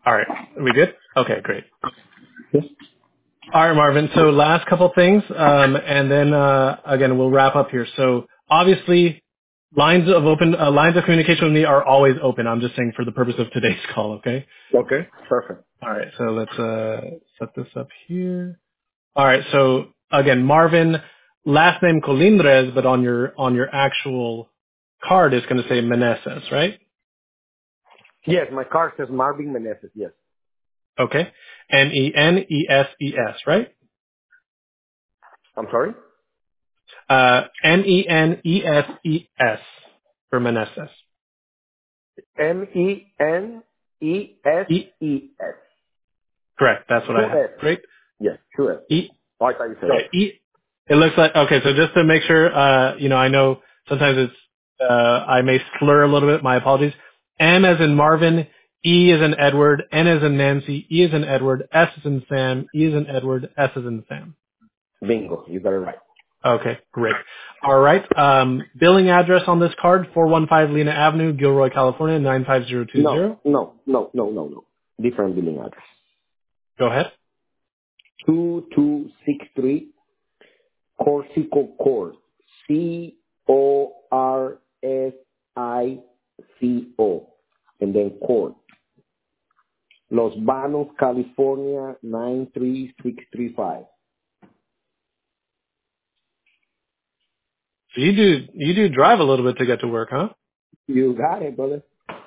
All right. Are we good? Okay, great. Yes. All right, Marvin. So last couple things, and then again we'll wrap up here. So obviously, lines of communication with me are always open. I'm just saying for the purpose of today's call. Okay. Okay. Perfect. All right. So let's set this up here. All right. So again, Marvin, last name Colindres, but on your actual card it's going to say Meneses, right? Yes, my car says Marvin Meneses. Yes. Okay. Meneses, right? I'm sorry. Meneses for Meneses. Meneses. E, correct. That's what I Two have. S. Great. Yes, two S. E, Oh, I thought you said right. S. E, it looks like, okay, so just to make sure, I know sometimes I may slur a little bit. My apologies. M as in Marvin, E as in Edward, N as in Nancy, E as in Edward, S as in Sam, E as in Edward, S as in Sam. Bingo. You got it right. Okay, great. All right. Billing address on this card, 415 Lena Avenue, Gilroy, California, No, 95020. no, no, no, no, no. Different billing address. Go ahead. 2263 Corsico Court. Corsico. And then Court. Los Banos, California, 93635. So you do drive a little bit to get to work, huh? You got it, brother.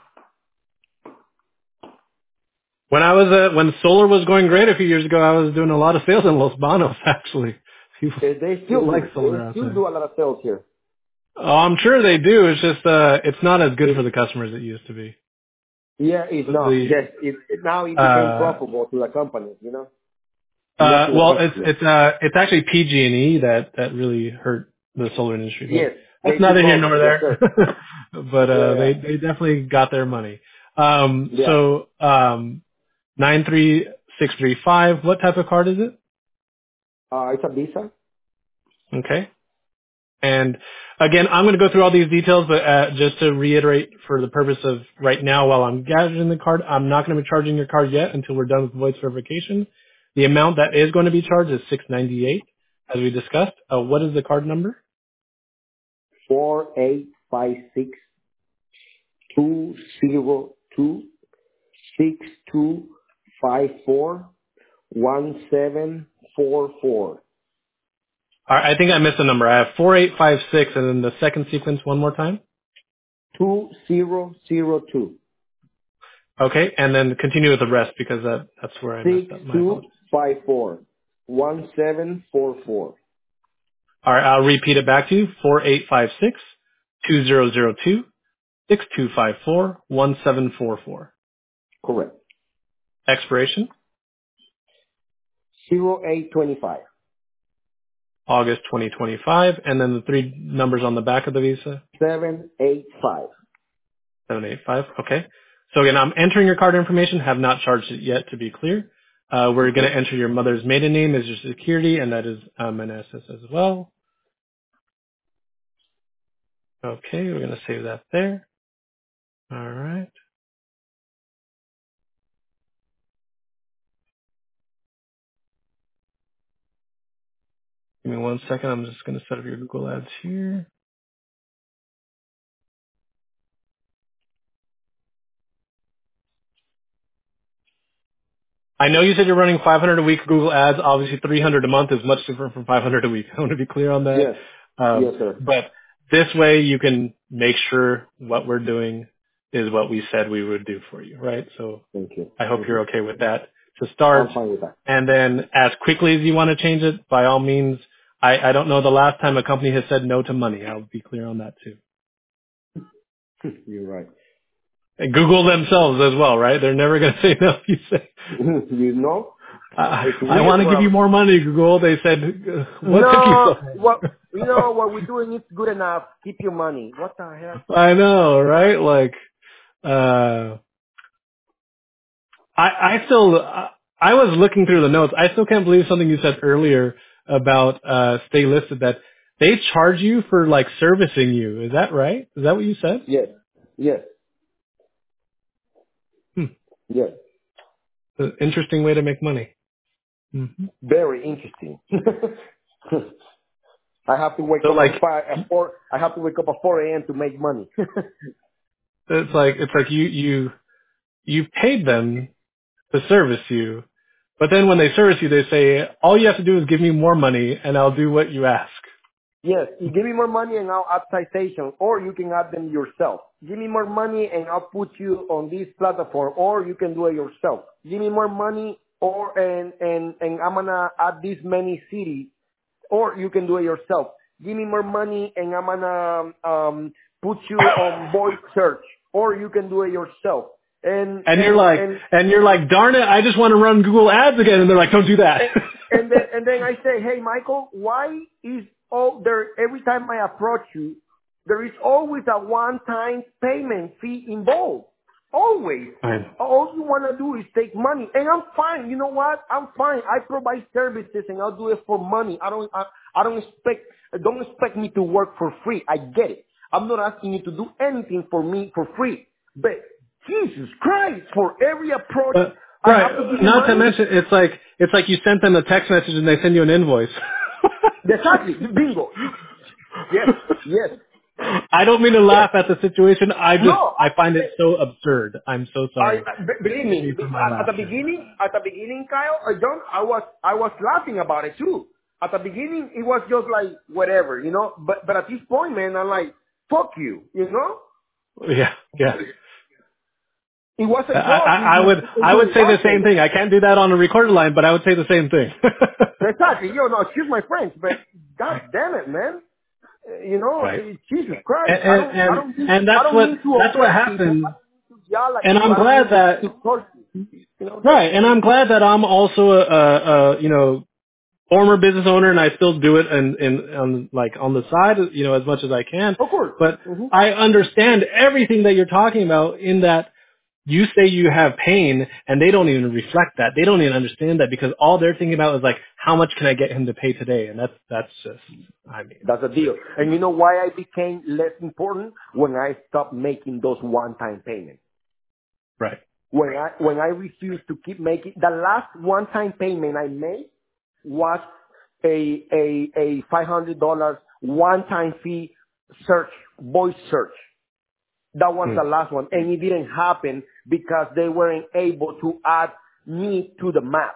When solar was going great a few years ago, I was doing a lot of sales in Los Banos, actually. People, They still people like do. solar They out still there. do a lot of sales here. Oh, I'm sure they do. It's just, it's not as good for It, the customers it used to be. yeah, it's not. The, Yes, now it became profitable to the company, not to the well, customer. it's actually PG&E that really hurt the solar industry, but Yes, they that's neither took here nor over. Yes, there. sir. But, Yeah, they definitely got their money. yeah. So, 93635, what type of card is it? It's a Visa. Okay. And again, I'm going to go through all these details, but just to reiterate for the purpose of right now, while I'm gathering the card, I'm not going to be charging your card yet until we're done with voice verification. The amount that is going to be charged is $698, as we discussed. What is the card number? 4856-202-6254-1744. All right, I think I missed a number. I have 4856, and then the second sequence one more time. 2002. Okay, and then continue with the rest because that's where I messed up. My apologies. 6254-1744. All right, I'll repeat it back to you. 4856-2002. 6254-1744. Correct. Expiration, 0825. August 2025. And then the three numbers on the back of the visa, 785. 785. Okay. So again, I'm entering your card information, have not charged it yet to be clear. We're going Okay. to enter your mother's maiden name as your security, and that is Meneses as well. Okay, we're going to save that there. All right. Give me 1 second. I'm just going to set up your Google Ads here. I know you said you're running 500 a week Google Ads. Obviously, 300 a month is much different from 500 a week. I want to be clear on that. Yes. Yes, sir. But this way, you can make sure what we're doing is what we said we would do for you, right? So Thank you. I hope Hmm. you're okay with that to start. I'm fine with that. And then as quickly as you want to change it, by all means, I don't know the last time a company has said no to money. I'll be clear on that too. You're right. And Google themselves as well, right? They're never going to say no if you say, You know, it's I weird want to give you world. more money, Google. They said, what took you No, so what we're doing is good enough. Keep your money. What the hell? I know, right? Like, uh, I still, I was looking through the notes. I still can't believe something you said earlier about, stay listed that they charge you for like servicing you. Is that right? Is that what you said? Yes. Yes. Hmm. Yes. An interesting way to make money. Mm-hmm. Very interesting. I have to wake So up like, at 4. I have to wake up at 4 a.m. to make money. it's like you paid them to service you, but then when they service you, they say, all you have to do is give me more money and I'll do what you ask. Yes, you give me more money and I'll add citations, or you can add them yourself. Give me more money and I'll put you on this platform, or you can do it yourself. Give me more money, or and I'm gonna add this many cities, or you can do it yourself. Give me more money and I'm gonna put you on voice search, or you can do it yourself. And And you're and like, and darn it, I just want to run Google Ads again. And they're like, don't do that. and then I say, hey, Michael, why is all there every time I approach you, there is always a one-time payment fee involved? Always. Fine. All you want to do is take money, and I'm fine. You know what? I'm fine. I provide services, and I'll do it for money. Don't expect me to work for free. I get it. I'm not asking you to do anything for me for free, but Jesus Christ, for every approach, I Right. have to give you Not to money. mention, it's like you sent them a text message and they send you an invoice. Exactly. Bingo. Yes. Yes. I don't mean to Yes. laugh at the situation. No, I find it so absurd. I'm so sorry. believe Forgive me. me for my At the laughter. beginning, Kyle, John, I was laughing about it too. At the beginning, it was just like whatever, you know. But at this point, man, I'm like, fuck you, you know. Yeah, yeah. It was a I, joke I, I would I until would it say the wasn't. same thing. I can't do that on a recorded line, but I would say the same thing. Exactly. You know, excuse my French, but God damn it, man. You know, Right. Jesus Christ, And and and, and I don't mean to that's what offend people. I happens. don't mean to yell at And you. I'm I don't glad mean that to torture you. You know? right. And I'm glad that I'm also a former business owner, and I still do it on the side, as much as I can. Of course. But Hmm. I understand everything that you're talking about in that you say you have pain, and they don't even reflect that. They don't even understand that because all they're thinking about is like, how much can I get him to pay today? And that's just, I mean, That's the deal. And you know why I became less important? When I stopped making those one-time payments. right. When I refused to keep making, the last one-time payment I made was a $500 one-time fee search, voice search. That was Hmm. the last one. And it didn't happen because they weren't able to add me to the map.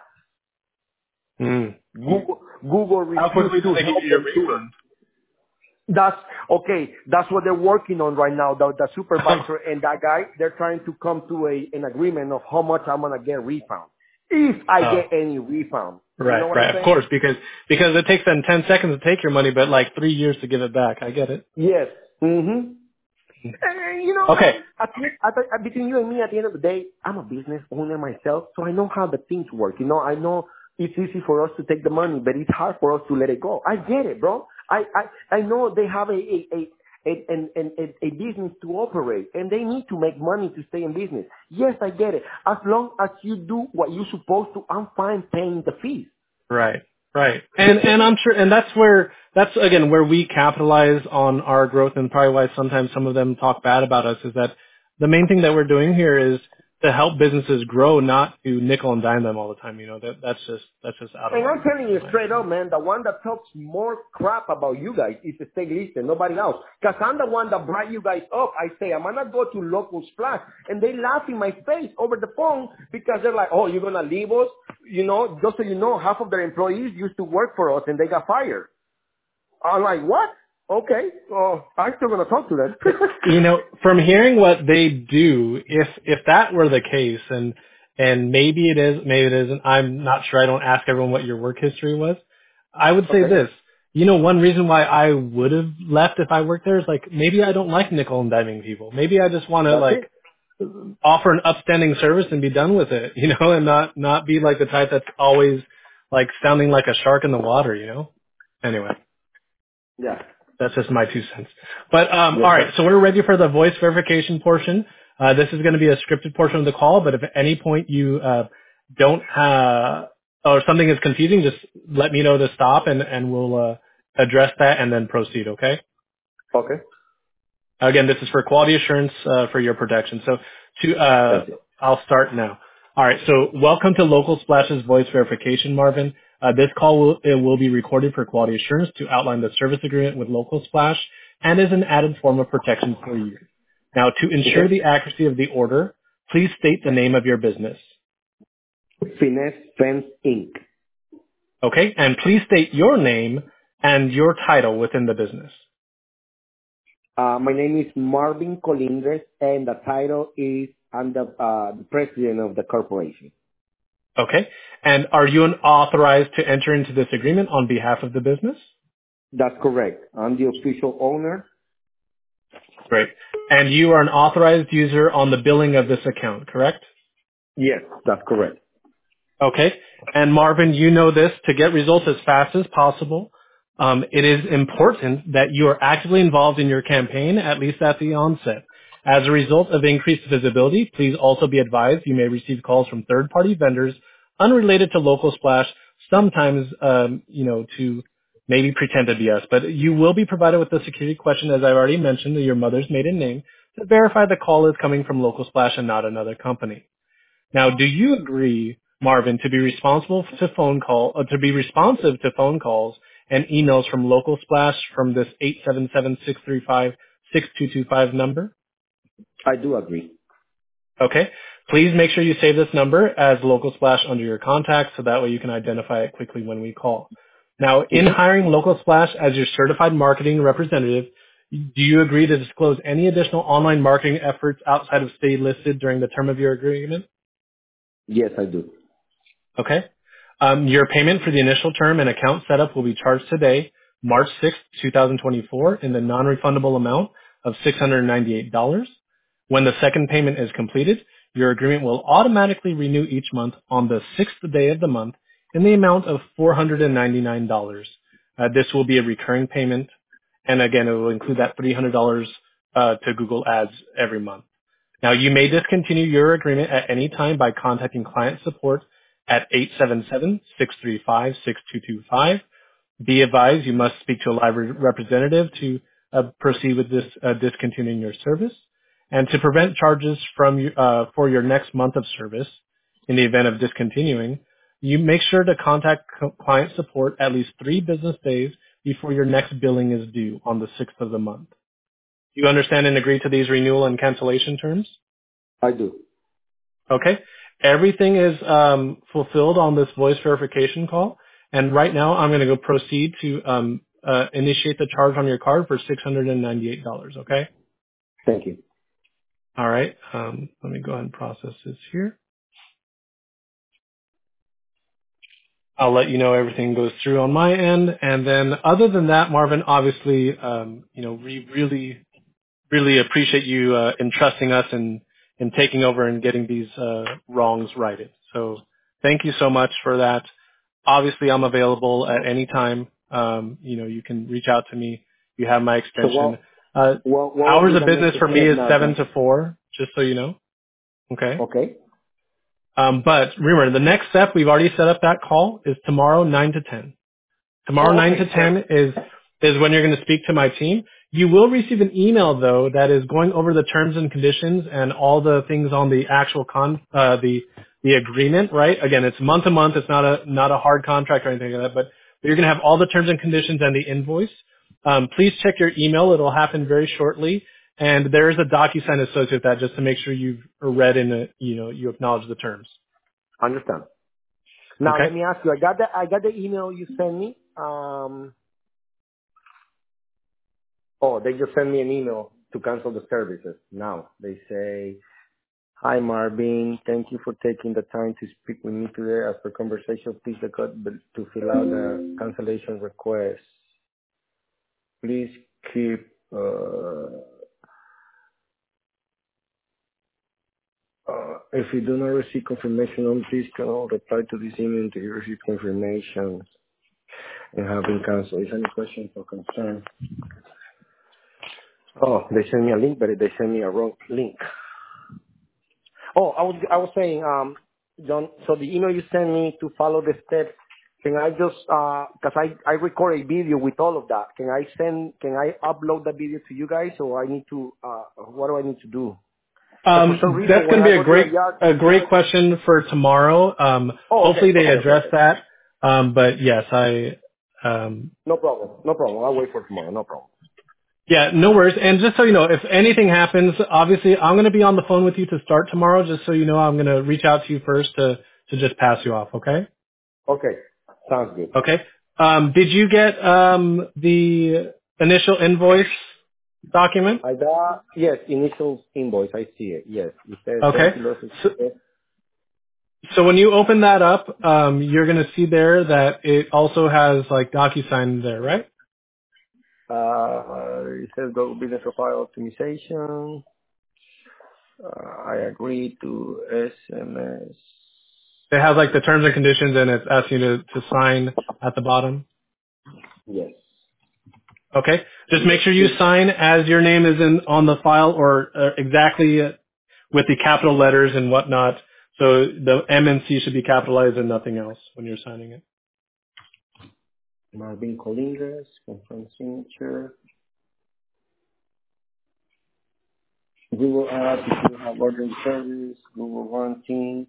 Hmm. Google How quickly refused do to they give help you your them do it. refund? That's okay. That's what they're working on right now. The supervisor and that guy, they're trying to come to an agreement of how much I'm gonna get refund. If I Oh, get any refund. You know right, what I'm right. Of saying? course, because it takes them 10 seconds to take your money, but like 3 years to give it back. I get it. Yes. Mm-hmm. You know, Okay. between you and me, at the end of the day, I'm a business owner myself, so I know how the things work. You know, I know it's easy for us to take the money, but it's hard for us to let it go. I get it, bro. I know they have a business to operate, and they need to make money to stay in business. Yes, I get it. As long as you do what you're supposed to, I'm fine paying the fees. Right. Right. And I'm sure, and that's again where we capitalize on our growth, and probably why sometimes some of them talk bad about us, is that the main thing that we're doing here is to help businesses grow, not to nickel and dime them all the time. That's just out of And I'm line, telling in you my straight up, opinion. man, the one that talks more crap about you guys is the state listed, nobody else. Because I'm the one that brought you guys up. I say, I'm going to go to local splash. And they laugh in my face over the phone because they're like, oh, you're going to leave us? You know, just so you know, half of their employees used to work for us and they got fired. I'm like, what? Okay, well, I'm still going to talk to them. From hearing what they do, if that were the case, and maybe it is, maybe it isn't, I'm not sure. I don't ask everyone what your work history was. I would say Okay, this. One reason why I would have left if I worked there is like maybe I don't like nickel and diming people. Maybe I just want to that's like it. offer an upstanding service and be done with it, and not be like the type that's always like sounding like a shark in the water. Anyway. Yeah. That's just my 2 cents. But Yes, all right, sir. so we're ready for the voice verification portion. This is going to be a scripted portion of the call, but if at any point you don't or something is confusing, just let me know to stop, and we'll address that and then proceed. Okay? Okay. Again, this is for quality assurance for your protection. So Thank you. I'll start now. All right. So welcome to Local Splash's voice verification, Marvin. This call will be recorded for quality assurance to outline the service agreement with Local Splash and is an added form of protection for you. Now, to ensure Okay. the accuracy of the order, please state the name of your business. Finesse Fence Inc. Okay? And please state your name and your title within the business. My name is Marvin Colindres, and the title is I'm the president of the corporation. Okay? And are you authorized to enter into this agreement on behalf of the business? That's correct. I'm the official owner. Great. And you are an authorized user on the billing of this account, correct? Yes, that's correct. Okay. And Marvin, you know this, to get results as fast as possible, it is important that you are actively involved in your campaign, at least at the onset. As a result of increased visibility, please also be advised you may receive calls from third-party vendors unrelated to Local Splash, sometimes, to maybe pretend to be us. But you will be provided with a security question, as I've already mentioned, your mother's maiden name, to verify the call is coming from Local Splash and not another company. Now, do you agree, Marvin, to be responsive to phone calls and emails from Local Splash from this 877-635-6225 number? I do agree. Okay. Please make sure you save this number as Local Splash under your contacts so that way you can identify it quickly when we call. Now, in Mm-hmm. hiring Local Splash as your certified marketing representative, do you agree to disclose any additional online marketing efforts outside of stay listed during the term of your agreement? Yes, I do. Okay. Your payment for the initial term and account setup will be charged today, March 6th, 2024, in the non-refundable amount of $698. When the second payment is completed, your agreement will automatically renew each month on the sixth day of the month in the amount of $499. This will be a recurring payment, and again, it will include that $300 to Google Ads every month. Now, you may discontinue your agreement at any time by contacting client support at 877-635-6225. Be advised you must speak to a live representative to proceed with this discontinuing your service. And to prevent charges for your next month of service in the event of discontinuing, you make sure to contact client support at least 3 business days before your next billing is due on the 6th of the month. Do you understand and agree to these renewal and cancellation terms? I do. Okay. Everything is fulfilled on this voice verification call. And right now, I'm going to go proceed to initiate the charge on your card for $698. Okay. Thank you. All right. Let me go ahead and process this here. I'll let you know everything goes through on my end. And then other than that, Marvin, obviously, we really appreciate you entrusting us and taking over and getting these wrongs righted. So thank you so much for that. Obviously, I'm available at any time. You can reach out to me. You have my So extension. Uh, what will hours be of the next business for me step is now 7 then? to 4, just so you know. Okay. Okay. But remember, the next step, we've already set up that call, is tomorrow 9 to 10. Tomorrow, Oh, 9 to okay. So 10 is when you're going to speak to my team. You will receive an email, though, that is going over the terms and conditions and all the things on the actual the agreement, right? Again, it's month to month. It's not a hard contract or anything like that, but you're going to have all the terms and conditions and the invoice. Please check your email. It'll happen very shortly. And there is a DocuSign associated with that just to make sure you've read and, you acknowledge the terms. understand. Now Okay? let me ask you. I got the email you sent me. They just sent me an email to cancel the services. Now they say, "Hi Marvin, thank you for taking the time to speak with me today. As per conversation, please record to fill out the cancellation request. Please keep." If you do not receive confirmation, please can reply to this email until you receive confirmation and have been canceled. If any questions or concern. Oh, they sent me a link, but they sent me a wrong link. Oh, I was saying, John, so the email you sent me to follow the steps, can I just, cause I record a video with all of that. Can I upload the video to you guys or I need to, what do I need to do? But for some reason, That's when going to I be go to the yard, a it's great not. question for tomorrow. Oh, okay, Hopefully they okay, okay, address okay. that. But yes, No problem. No problem. I'll wait for tomorrow. No problem. yeah, no worries. And just so you know, if anything happens, obviously I'm going to be on the phone with you to start tomorrow. Just so you know, I'm going to reach out to you first to just pass you off. Okay. Okay. Sounds good. Okay. Did you get the initial invoice document? I got, yes, initial invoice. I see it. Yes. It says Okay. 20 losses. So, so when you open that up, you're going to see there that it also has like DocuSign there, right? It says go business profile optimization. I agree to SMS. It has like the terms and conditions, and it's asking you to sign at the bottom. Yes. Okay. Just make sure you Yes. sign as your name is in on the file, or exactly with the capital letters and whatnot. So the M and C should be capitalized and nothing else when you're signing it. Marvin Colindres, confirm signature. Google App, if you have ordering service, Google One Team,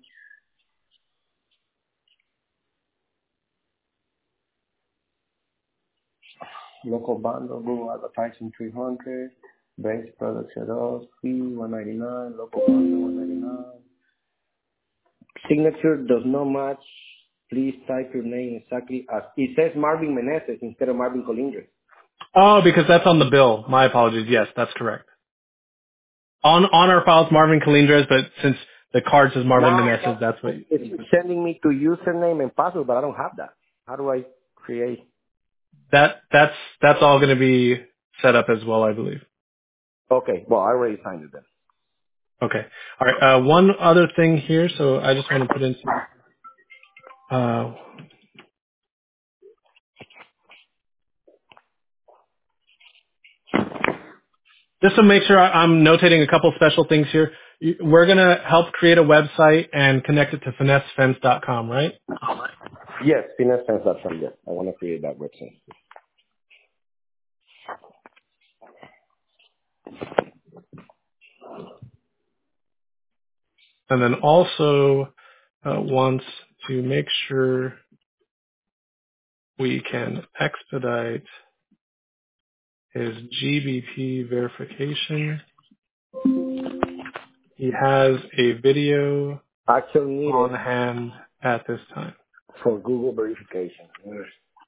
local bundle, Google Advertising 300, base product setup, fee 199, local bundle 199. Signature does not match. Please type your name exactly as it says Marvin Meneses instead of Marvin Colindres. Oh, because that's on the bill. My apologies. Yes, that's correct. On our files, Marvin Calindres, but since the card says Marvin Now Meneses, that's what. it's sending me to username and password, but I don't have that. How do I create? That's all going to be set up as well, I believe. Okay, well I already signed it then. Okay. All right. One other thing here. So I just want to put in some, just to make sure I'm notating a couple special things here. We're going to help create a website and connect it to finessefence.com, right? Yes, finessefence.com. Yes, I want to create that website. And then also wants to make sure we can expedite his GBP verification. He has a video Action needed on hand at this time. for Google verification. Yes.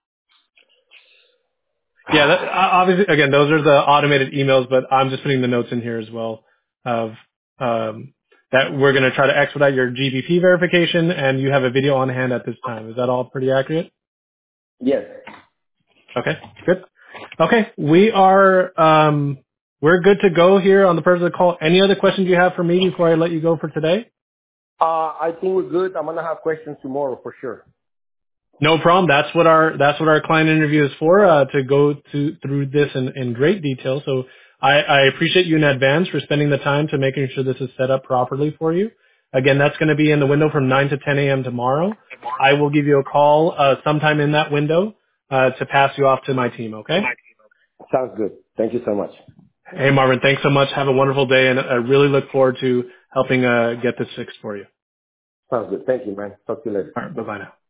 Yeah, obviously, again, those are the automated emails, but I'm just putting the notes in here as well of that we're going to try to expedite your GBP verification, and you have a video on hand at this time. Is that all pretty accurate? Yes. Okay, good. Okay, we're good to go here on the purpose of the call. Any other questions you have for me before I let you go for today? I think we're good. I'm gonna have questions tomorrow for sure. No problem. That's what our client interview is for, to go through this in great detail. So I appreciate you in advance for spending the time to making sure this is set up properly for you. Again, that's going to be in the window from 9 to 10 a.m. tomorrow. I will give you a call sometime in that window to pass you off to my team. Okay? Sounds good. Thank you so much. Hey, Marvin. Thanks so much. Have a wonderful day, and I really look forward to helping get this fixed for you. Sounds good. Thank you, man. Talk to you later. All right. Bye bye now.